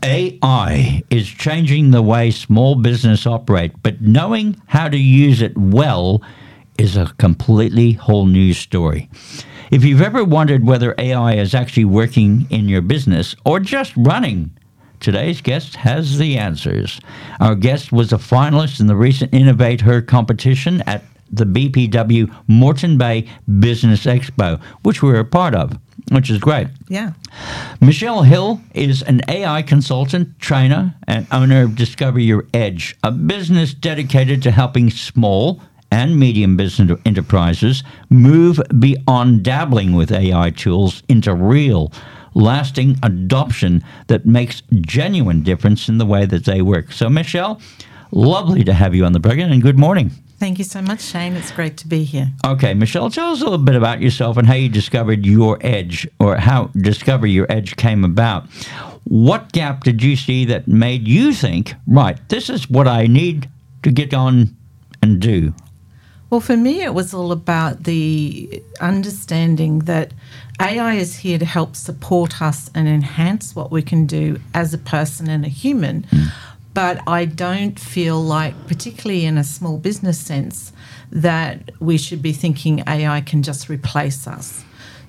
AI is changing the way small business operate, but knowing how to use it well is a completely whole new story. If you've ever wondered whether AI is actually working in your business or just running, today's guest has the answers. Our guest was a finalist in the recent Innovate Her competition at the BPW Moreton Bay Business Expo, which we were a part of, which is great. Yeah. Michelle Hill is an AI consultant, trainer, and owner of Discover Your Edge, a business dedicated to helping small and medium business enterprises move beyond dabbling with AI tools into real, lasting adoption that makes genuine difference in the way that they work. So, Michelle, lovely to have you on the program, and good morning. Thank you so much, Shane. It's great to be here. Okay, Michelle, tell us a little bit about yourself and how you discovered your edge, or how Discover Your Edge came about. What gap did you see that made you think, right, this is what I need to get on and do? Well, for me, it was all about the understanding that AI is here to help support us and enhance what we can do as a person and a human. But I don't feel like, particularly in a small business sense, that we should be thinking AI can just replace us.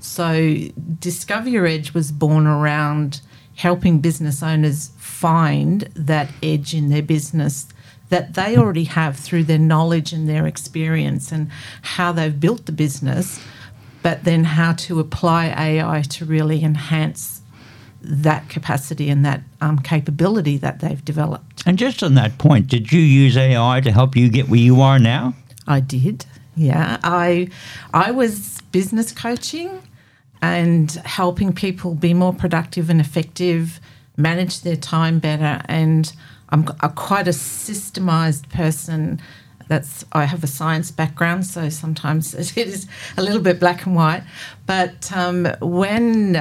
So Discover Your Edge was born around helping business owners find that edge in their business that they already have through their knowledge and their experience and how they've built the business, but then how to apply AI to really enhance that capacity and that capability that they've developed. And just on that point, did you use AI to help you get where you are now? I did, yeah. I was business coaching and helping people be more productive and effective, manage their time better, and I'm quite a systemized person. I have a science background, so sometimes it is a little bit black and white. But when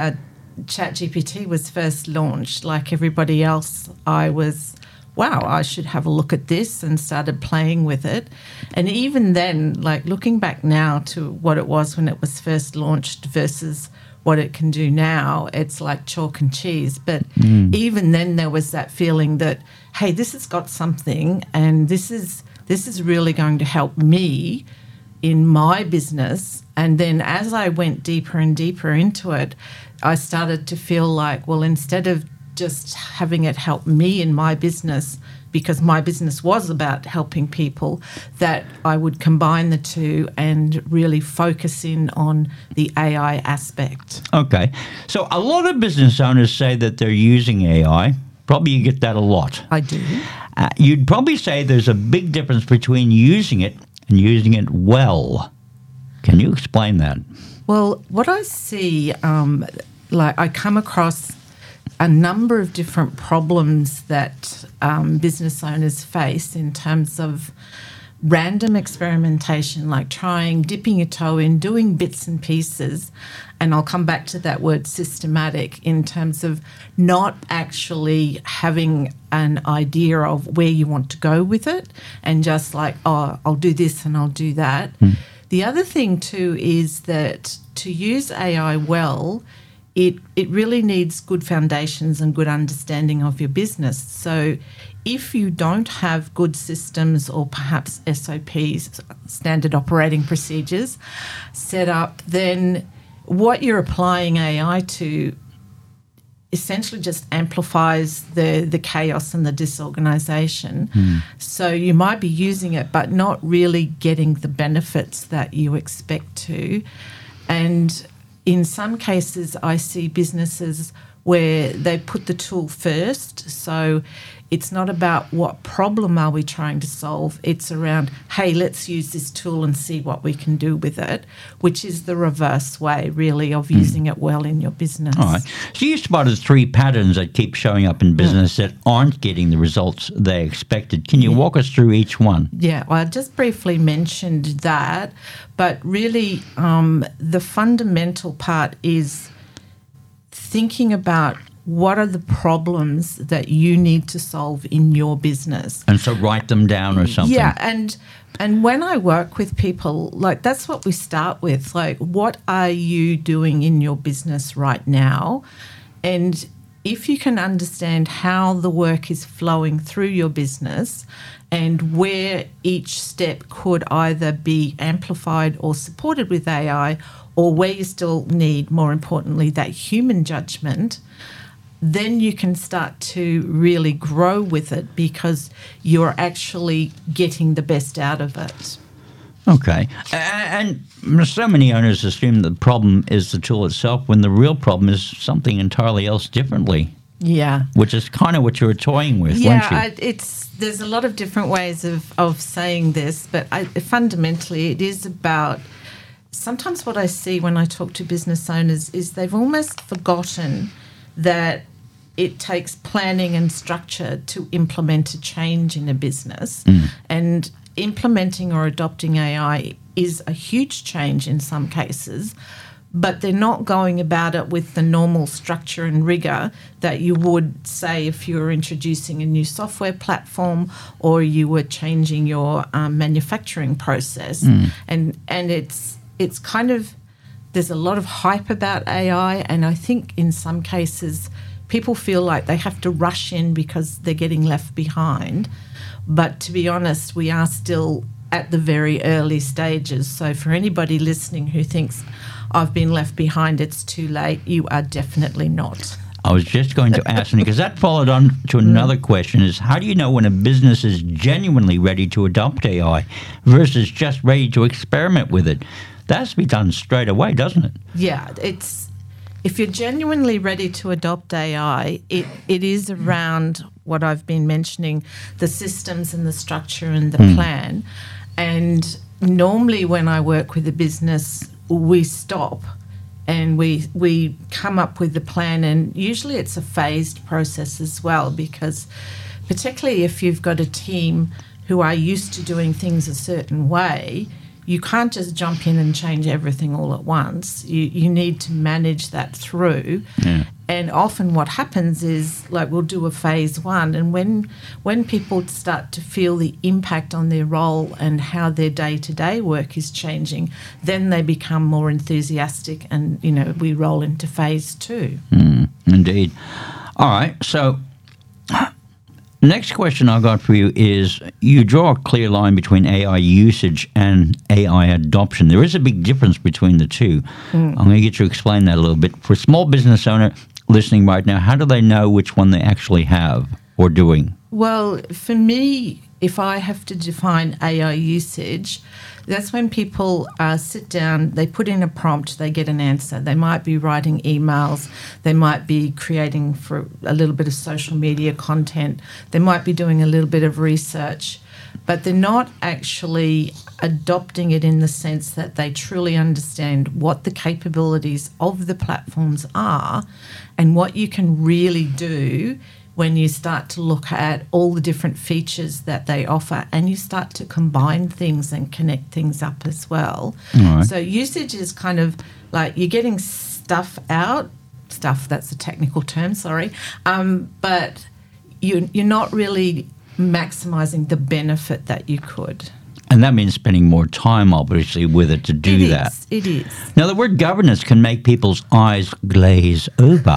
ChatGPT was first launched, like everybody else, I was, wow, I should have a look at this, and started playing with it. And even then, like looking back now to what it was when it was first launched versus what it can do now, it's like chalk and cheese. But even then there was that feeling that, hey, this has got something, and this is really going to help me in my business. And then as I went deeper and deeper into it, I started to feel like, well, instead of just having it help me in my business, because my business was about helping people, that I would combine the two and really focus in on the AI aspect. Okay. So a lot of business owners say that they're using AI. Probably you get that a lot. I do. You'd probably say there's a big difference between using it and using it well. Can you explain that? Well, what I see, I come across a number of different problems that business owners face in terms of random experimentation, like dipping your toe in, doing bits and pieces. And I'll come back to that word systematic, in terms of not actually having an idea of where you want to go with it, and just like, oh, I'll do this and I'll do that. The other thing too is that to use AI well, it really needs good foundations and good understanding of your business. So if you don't have good systems, or perhaps SOPs, standard operating procedures, set up, then what you're applying AI to essentially just amplifies the chaos and the disorganization. So you might be using it but not really getting the benefits that you expect to. And in some cases, I see businesses where they put the tool first. So it's not about what problem are we trying to solve. It's around, hey, let's use this tool and see what we can do with it, which is the reverse way, really, of using it well in your business. All right. So you spotted 3 patterns that keep showing up in business that aren't getting the results they expected. Can you walk us through each one? Yeah, well, I just briefly mentioned that, but really the fundamental part is thinking about what are the problems that you need to solve in your business. And so write them down or something. Yeah, and when I work with people, like that's what we start with. Like, what are you doing in your business right now? And if you can understand how the work is flowing through your business and where each step could either be amplified or supported with AI, or where you still need, more importantly, that human judgment, then you can start to really grow with it because you're actually getting the best out of it. Okay. And so many owners assume the problem is the tool itself when the real problem is something entirely else differently. Yeah. Which is kind of what you were toying with, weren't you? There's a lot of different ways of saying this, but fundamentally it is about, sometimes what I see when I talk to business owners is they've almost forgotten that it takes planning and structure to implement a change in a business. And implementing or adopting AI is a huge change in some cases, but they're not going about it with the normal structure and rigor that you would say if you were introducing a new software platform or you were changing your manufacturing process. And it's kind of, there's a lot of hype about AI, and I think in some cases people feel like they have to rush in because they're getting left behind. But to be honest, we are still at the very early stages. So for anybody listening who thinks, I've been left behind, it's too late, you are definitely not. I was just going to ask, because that followed on to another question, is how do you know when a business is genuinely ready to adopt AI versus just ready to experiment with it? That has to be done straight away, doesn't it? Yeah, if you're genuinely ready to adopt AI, it is around what I've been mentioning, the systems and the structure and the plan. And normally when I work with a business, we stop and we come up with the plan, and usually it's a phased process as well, because particularly if you've got a team who are used to doing things a certain way, you can't just jump in and change everything all at once. You need to manage that through. Yeah. And often what happens is, like, we'll do a phase one, and when people start to feel the impact on their role and how their day-to-day work is changing, then they become more enthusiastic, and, we roll into phase two. Indeed. All right, so next question I got for you is, you draw a clear line between AI usage and AI adoption. There is a big difference between the two. I'm going to get you to explain that a little bit. For a small business owner listening right now, how do they know which one they actually have or doing? Well, for me, if I have to define AI usage, that's when people sit down, they put in a prompt, they get an answer. They might be writing emails, they might be creating for a little bit of social media content, they might be doing a little bit of research, but they're not actually adopting it in the sense that they truly understand what the capabilities of the platforms are and what you can really do when you start to look at all the different features that they offer, and you start to combine things and connect things up as well. Right. So usage is kind of like you're getting stuff out. Stuff, that's a technical term, sorry. But you're not really maximising the benefit that you could. And that means spending more time, obviously, with it to do that. It is. Now, the word governance can make people's eyes glaze over.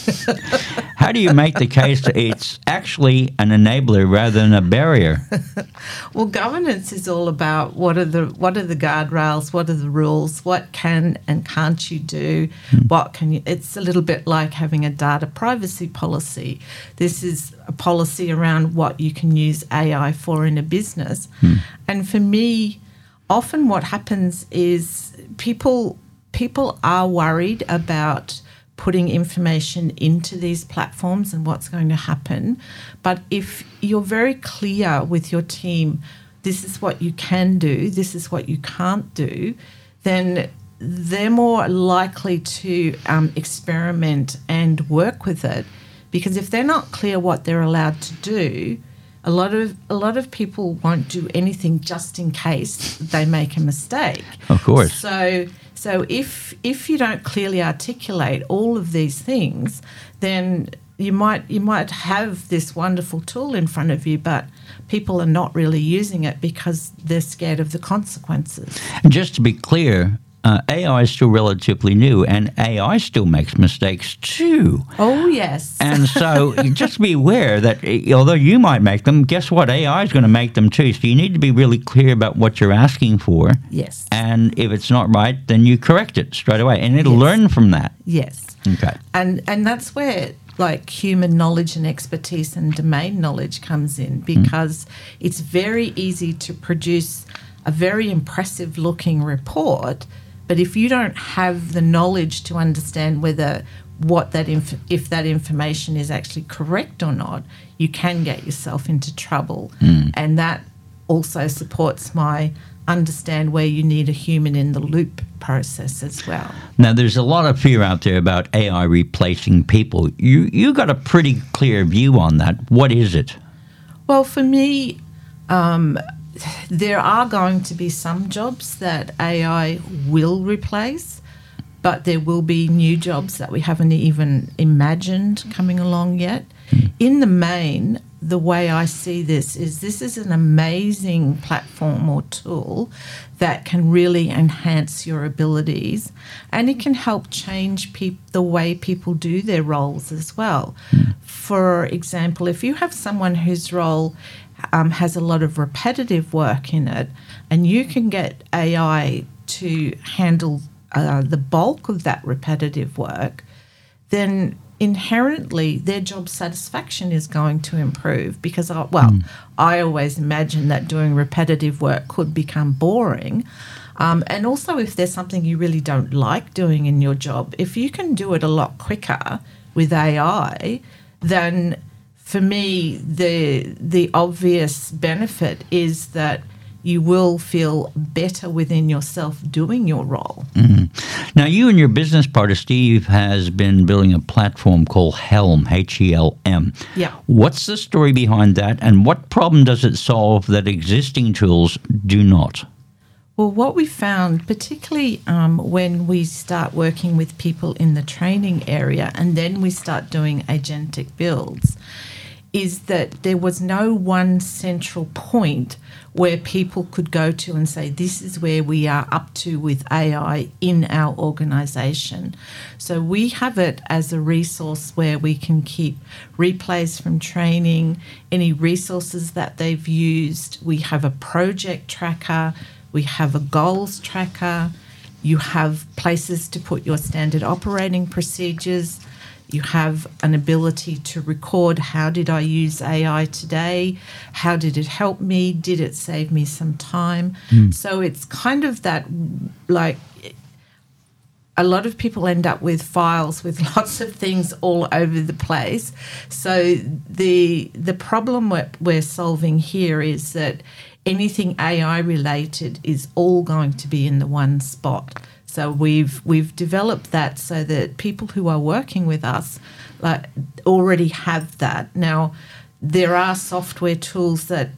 How do you make the case that it's actually an enabler rather than a barrier? Well, governance is all about what are the guardrails, what are the rules, what can and can't you do, what can you. It's a little bit like having a data privacy policy. This is a policy around what you can use AI for in a business. And for me, often what happens is people are worried about putting information into these platforms and what's going to happen. But if you're very clear with your team, this is what you can do, this is what you can't do, then they're more likely to experiment and work with it. Because if they're not clear what they're allowed to do, a lot of people won't do anything just in case they make a mistake. Of course. So if you don't clearly articulate all of these things, then you might have this wonderful tool in front of you, but people are not really using it because they're scared of the consequences. And just to be clear, AI is still relatively new, and AI still makes mistakes too. Oh, yes. And so just be aware that although you might make them, guess what? AI is going to make them too. So you need to be really clear about what you're asking for. Yes. And if it's not right, then you correct it straight away. And it'll Yes. learn from that. Yes. Okay. And that's where like human knowledge and expertise and domain knowledge comes in, because it's very easy to produce a very impressive looking report, but if you don't have the knowledge to understand whether if that information is actually correct or not, you can get yourself into trouble. And that also supports my understand where you need a human in the loop process as well. Now, there's a lot of fear out there about AI replacing people. You got a pretty clear view on that. What is it? Well, for me, there are going to be some jobs that AI will replace, but there will be new jobs that we haven't even imagined coming along yet. In the main, the way I see this is an amazing platform or tool that can really enhance your abilities, and it can help change the way people do their roles as well. For example, if you have someone whose role has a lot of repetitive work in it, and you can get AI to handle the bulk of that repetitive work, then inherently their job satisfaction is going to improve, because I always imagine that doing repetitive work could become boring. And also, if there's something you really don't like doing in your job, if you can do it a lot quicker with AI, then for me the obvious benefit is that you will feel better within yourself doing your role. Now, you and your business partner, Steve, has been building a platform called Helm, H-E-L-M. Yeah. What's the story behind that, and what problem does it solve that existing tools do not? Well, what we found, particularly when we start working with people in the training area and then we start doing agentic builds, is that there was no one central point where people could go to and say, this is where we are up to with AI in our organisation. So we have it as a resource where we can keep replays from training, any resources that they've used. We have a project tracker. We have a goals tracker. You have places to put your standard operating procedures. You have an ability to record, how did I use AI today? How did it help me? Did it save me some time? So it's kind of that, like, a lot of people end up with files with lots of things all over the place. So the problem we're solving here is that anything AI related is all going to be in the one spot. So we've developed that so that people who are working with us already have that. Now, there are software tools that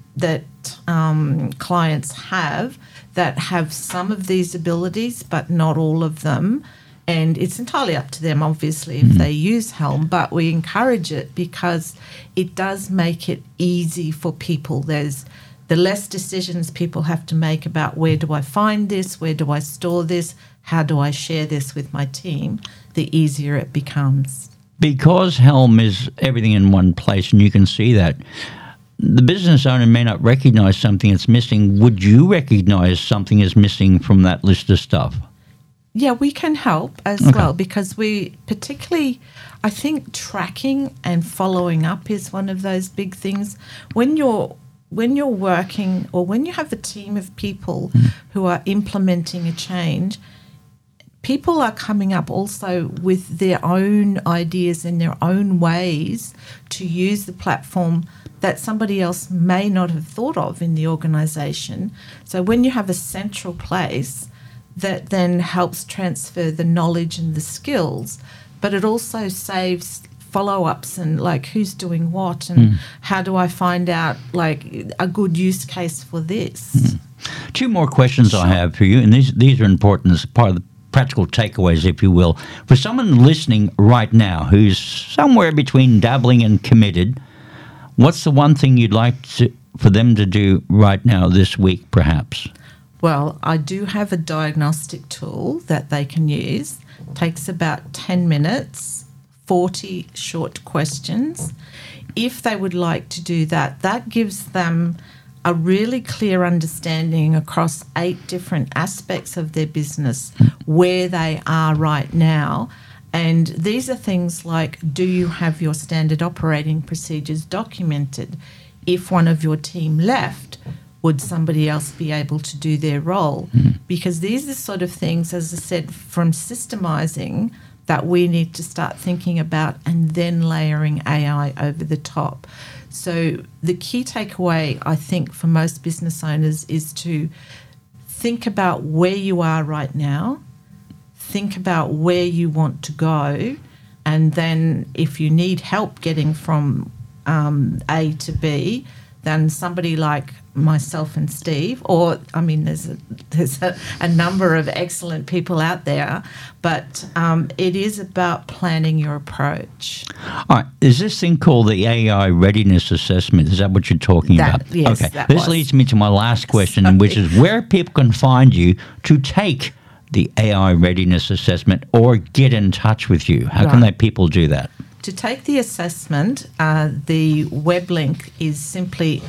clients have that have some of these abilities, but not all of them. And it's entirely up to them, obviously, if they use Helm, but we encourage it because it does make it easy for people. There's the less decisions people have to make about where do I find this, where do I store this, how do I share this with my team, the easier it becomes. Because Helm is everything in one place, and you can see that, the business owner may not recognize something that's missing. Would you recognize something is missing from that list of stuff? Yeah, we can help as well, because we particularly, I think tracking and following up is one of those big things. When you're working, or when you have a team of people who are implementing a change, people are coming up also with their own ideas and their own ways to use the platform that somebody else may not have thought of in the organisation. So when you have a central place that then helps transfer the knowledge and the skills, but it also saves follow-ups and like who's doing what and how do I find out like a good use case for this. Two more questions I have for you, and these are important as part of the practical takeaways, if you will. For someone listening right now who's somewhere between dabbling and committed, what's the one thing you'd like for them to do right now this week, perhaps? Well, I do have a diagnostic tool that they can use. Takes about 10 minutes, 40 short questions. If they would like to do that, that gives them a really clear understanding across 8 different aspects of their business, where they are right now. And these are things like, do you have your standard operating procedures documented? If one of your team left, would somebody else be able to do their role? Because these are sort of things, as I said, from systemizing that we need to start thinking about, and then layering AI over the top. So the key takeaway, I think, for most business owners is to think about where you are right now, think about where you want to go, and then if you need help getting from A to B, then somebody like myself and Steve, or I mean, there's a number of excellent people out there, but it is about planning your approach. All right. Is this thing called the AI readiness assessment? Is that what you're talking about? Yes, okay. that This was. leads me to my last question, which is where people can find you to take the AI readiness assessment or get in touch with you. How can people do that? To take the assessment, the web link is simply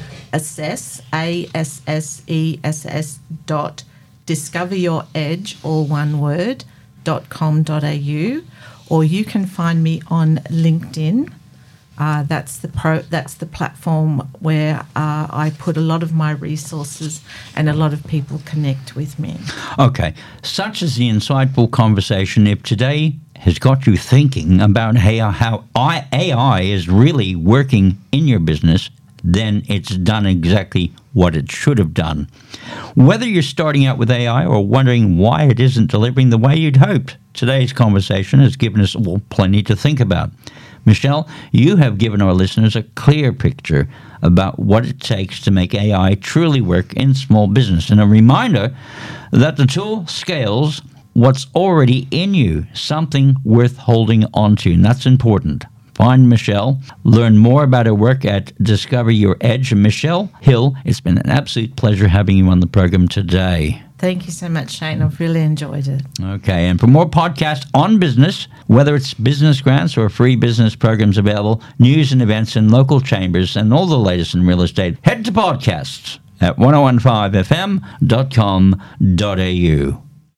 assess.discoveryouredge, all one word, .com.au, or you can find me on LinkedIn. That's the platform where I put a lot of my resources, and a lot of people connect with me. Okay. Such is the insightful conversation. If today has got you thinking about how AI is really working in your business, then it's done exactly what it should have done. Whether you're starting out with AI or wondering why it isn't delivering the way you'd hoped, today's conversation has given us all plenty to think about. Michelle, you have given our listeners a clear picture about what it takes to make AI truly work in small business, and a reminder that the tool scales what's already in you, something worth holding on to, and that's important. Find Michelle, learn more about her work at Discover Your Edge. And Michelle Hill, it's been an absolute pleasure having you on the program today. Thank you so much, Shane. I've really enjoyed it. Okay, and for more podcasts on business, whether it's business grants or free business programs available, news and events in local chambers, and all the latest in real estate, head to podcasts at 1015fm.com.au.